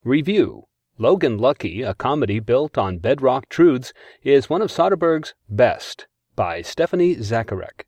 Review: Logan Lucky, a comedy built on bedrock truths, is one of Soderbergh's best, by Stephanie Zacharek.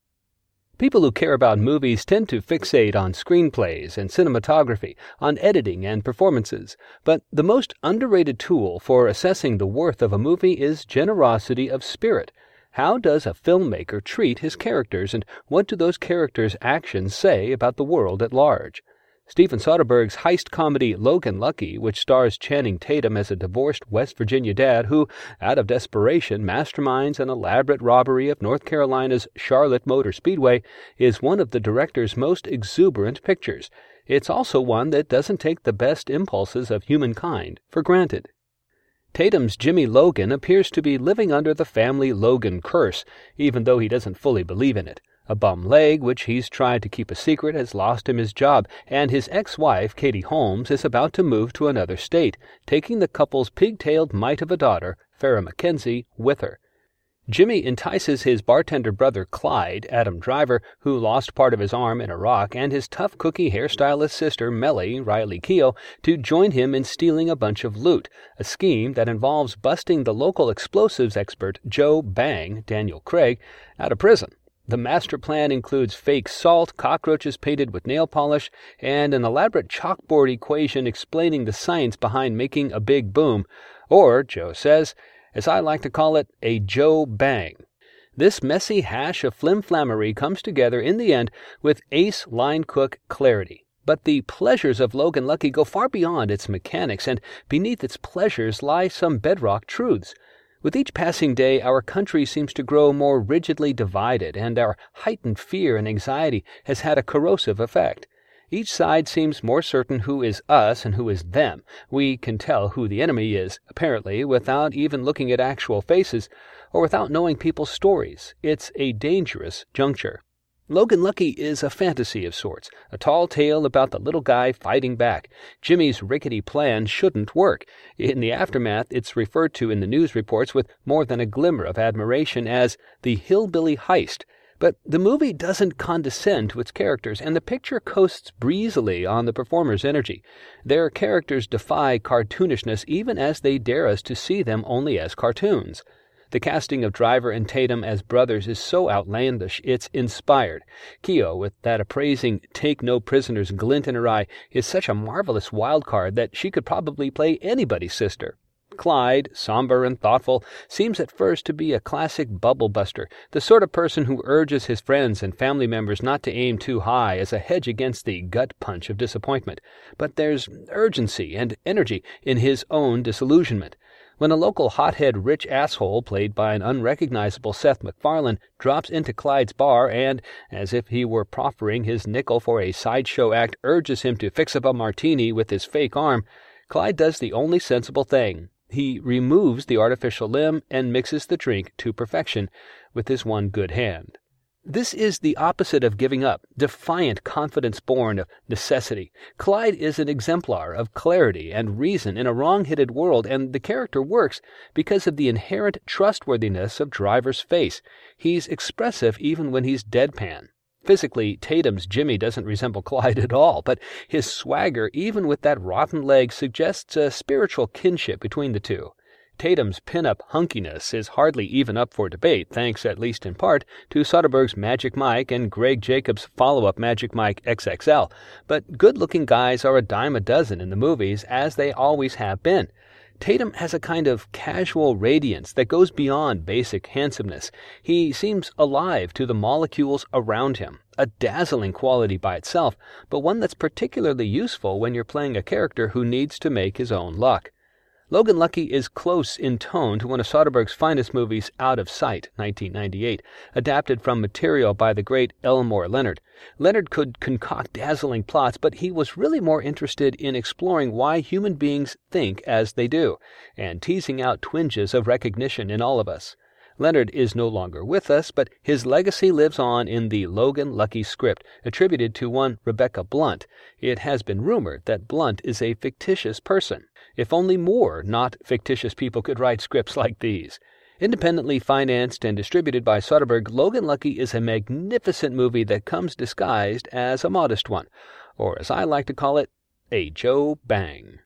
People who care about movies tend to fixate on screenplays and cinematography, on editing and performances, but the most underrated tool for assessing the worth of a movie is generosity of spirit. How does a filmmaker treat his characters, and what do those characters' actions say about the world at large? Steven Soderbergh's heist comedy Logan Lucky, which stars Channing Tatum as a divorced West Virginia dad who, out of desperation, masterminds an elaborate robbery of North Carolina's Charlotte Motor Speedway, is one of the director's most exuberant pictures. It's also one that doesn't take the best impulses of humankind for granted. Tatum's Jimmy Logan appears to be living under the family Logan curse, even though he doesn't fully believe in it. A bum leg, which he's tried to keep a secret, has lost him his job, and his ex-wife, Katie Holmes, is about to move to another state, taking the couple's pig-tailed mite of a daughter, Farrah Mackenzie, with her. Jimmy entices his bartender brother Clyde, Adam Driver, who lost part of his arm in Iraq, and his tough cookie hairstylist sister Mellie, Riley Keough, to join him in stealing a bunch of loot, a scheme that involves busting the local explosives expert Joe Bang, Daniel Craig, out of prison. The master plan includes fake salt, cockroaches painted with nail polish, and an elaborate chalkboard equation explaining the science behind making a big boom, or, Joe says, as I like to call it, a Joe Bang. This messy hash of flimflammery comes together in the end with ace line cook clarity. But the pleasures of Logan Lucky go far beyond its mechanics, and beneath its pleasures lie some bedrock truths. With each passing day, our country seems to grow more rigidly divided, and our heightened fear and anxiety has had a corrosive effect. Each side seems more certain who is us and who is them. We can tell who the enemy is, apparently, without even looking at actual faces, or without knowing people's stories. It's a dangerous juncture. Logan Lucky is a fantasy of sorts, a tall tale about the little guy fighting back. Jimmy's rickety plan shouldn't work. In the aftermath, it's referred to in the news reports with more than a glimmer of admiration as the hillbilly heist. But the movie doesn't condescend to its characters, and the picture coasts breezily on the performer's energy. Their characters defy cartoonishness even as they dare us to see them only as cartoons. The casting of Driver and Tatum as brothers is so outlandish, it's inspired. Keough, with that appraising take-no-prisoners glint in her eye, is such a marvelous wild card that she could probably play anybody's sister. Clyde, somber and thoughtful, seems at first to be a classic bubble buster, the sort of person who urges his friends and family members not to aim too high as a hedge against the gut punch of disappointment. But there's urgency and energy in his own disillusionment. When a local hothead rich asshole, played by an unrecognizable Seth MacFarlane, drops into Clyde's bar and, as if he were proffering his nickel for a sideshow act, urges him to fix up a martini with his fake arm, Clyde does the only sensible thing. He removes the artificial limb and mixes the drink to perfection with his one good hand. This is the opposite of giving up, defiant confidence born of necessity. Clyde is an exemplar of clarity and reason in a wrong-headed world, and the character works because of the inherent trustworthiness of Driver's face. He's expressive even when he's deadpan. Physically, Tatum's Jimmy doesn't resemble Clyde at all, but his swagger, even with that rotten leg, suggests a spiritual kinship between the two. Tatum's pin-up hunkiness is hardly even up for debate, thanks, at least in part, to Soderbergh's Magic Mike and Greg Jacobs' follow-up Magic Mike XXL, but good-looking guys are a dime a dozen in the movies, as they always have been. Tatum has a kind of casual radiance that goes beyond basic handsomeness. He seems alive to the molecules around him, a dazzling quality by itself, but one that's particularly useful when you're playing a character who needs to make his own luck. Logan Lucky is close in tone to one of Soderbergh's finest movies, Out of Sight, 1998, adapted from material by the great Elmore Leonard. Leonard could concoct dazzling plots, but he was really more interested in exploring why human beings think as they do, and teasing out twinges of recognition in all of us. Leonard is no longer with us, but his legacy lives on in the Logan Lucky script, attributed to one Rebecca Blunt. It has been rumored that Blunt is a fictitious person. If only more not fictitious people could write scripts like these. Independently financed and distributed by Soderbergh, Logan Lucky is a magnificent movie that comes disguised as a modest one, or as I like to call it, a Joe Bang.